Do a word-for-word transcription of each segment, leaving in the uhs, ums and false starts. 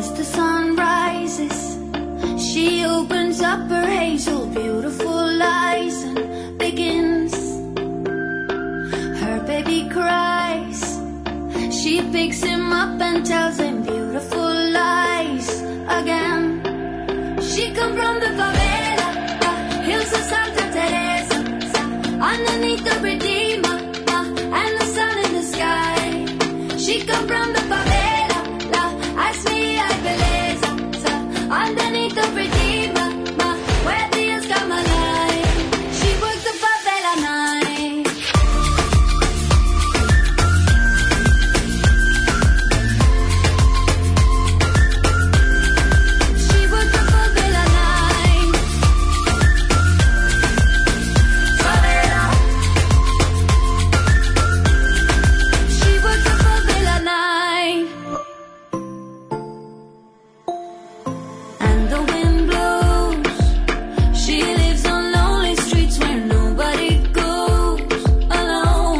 As the sun rises, she opens up her hazel, beautiful eyes and begins. Her baby cries. She picks him up and tells him beautiful lies again. She come from the favela, uh, hills of Santa Teresa, uh, underneath the Redeemer, uh, and the sun in the sky. She come from the favela, uh, ask me I beleza, uh, underneath the Redeemer, uh, where the hills come alive. She works the favela night. She works the favela night. Favela. She works the favela night. And the wind blows. She lives on lonely streets where nobody goes alone.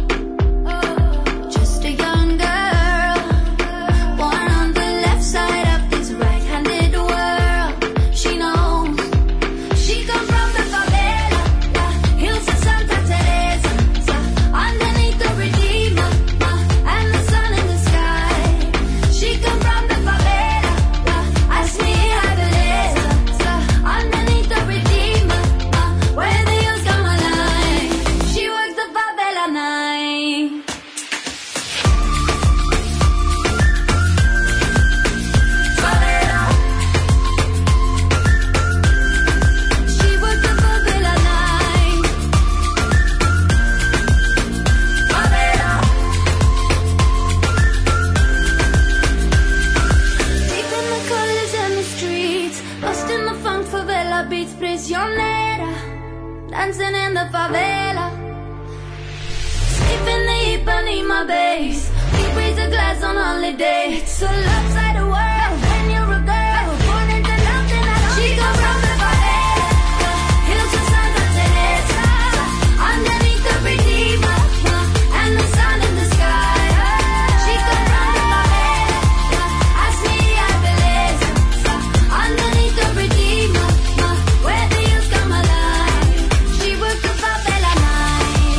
Just a young girl, born on the left side of this right-handed world. She knows she come from the favela, uh, hills of Santa Teresa, uh, underneath the Redeemer, uh, and the sun in the sky. She come from the favela, uh, ask me I beleza, uh, underneath the Redeemer, uh, where the hills come alive. She works the favela night. Favela. She works the favela night. Favela. Deep in the colors and the streets, lost in the funk, favela beats, prisionera, dancing in the favela. Sleep in the Ipanema base, we raise a glass on holiday. It's a lopsided world when you're a girl, born into nothing at all. She comes from the favela, hills of Santa Teresa, underneath the Redeemer, uh, and the sun in the sky. She comes from the favela, ask me I beleza, uh, underneath the Redeemer, uh, where the hills come alive. She works the favela night.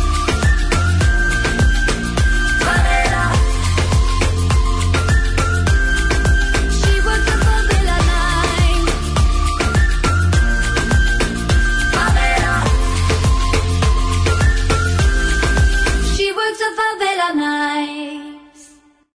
Favela. She works the favela night. Favela. She works the favela night.